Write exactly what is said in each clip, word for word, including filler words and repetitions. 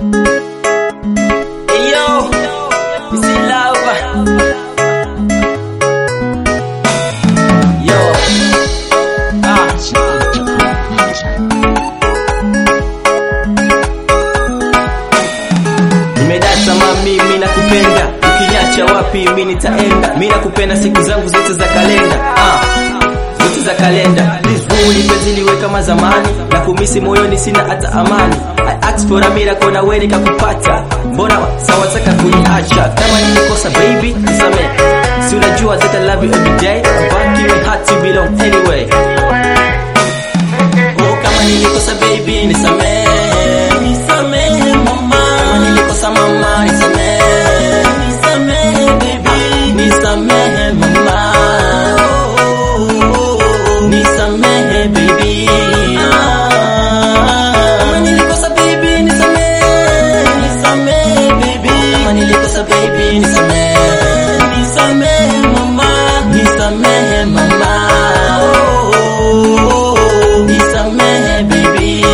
Hey yo, this is love. Yo, ah. Nimedata mami, mimi nakupenda. Ukiniacha wapi mimi nitaenda? Mimi nakupenda siku zangu zote za kalenda. Ah. Zote za kalenda. Vizuri penzi liwe kama zamani. Na kumisi moyoni sina hata amani. I asked for a miracle na wewe nikakupata. Mbona sawa taka kuniacha? Kama nilikosa baby, nisamehe. Si unajua that I love you every day. But you had to belong anyway. Oh, kama nilikosa baby, nisamehe. Nisamehe mama. Kama nilikosa mama, nisamehe. Nisamehe baby. Nisamehe mama. Nisamehe baby. Kama nilikosa baby, nisamehe. Nisamehe baby. Kama nilikosa baby, nisamehe. Nisamehe mama. Nisamehe mama. Nisamehe baby.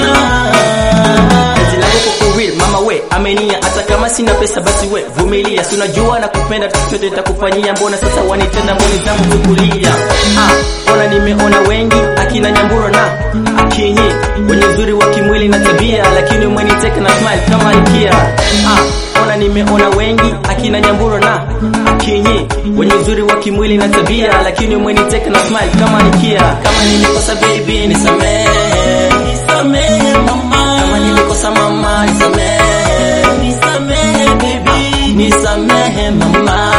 Penzi langu kwa real mama we amenia, hata kama sina pesa basi we vumilia. Si unajua nakupenda, chochote nitakufanyia. Mbona sasa wanitenda mboni zangu kukulia? Ah, ona nimeona wengi akina Nyamburo na Akinyi wenye uzuri wa kimwili na tabia, lakini umeniteka na smile kama Ikia. Ah, ona nimeona wengi akina Nyamburo na Akinyi wenye uzuri wa kimwili na tabia, lakini umeniteka na smile kama Ikia. Kama nilikosa baby, nisamehe. Nisamehe mama. Kama nilikosa mama, nisamehe. Nisamehe baby. Nisamehe mama.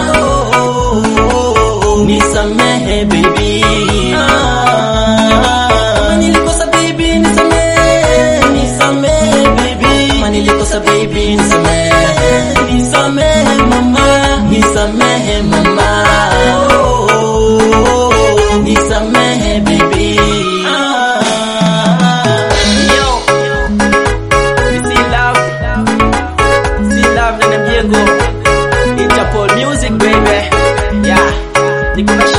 Nisamehe baby. Kama nilikosa baby, nisamehe. Nisamehe baby. Kama nilikosa baby, nisamehe. Nisamehe mama. Nisamehe mama. Nisamehe baby. Yo, this is love. This is love na Diego. Interpol music baby. Yeah. Niko na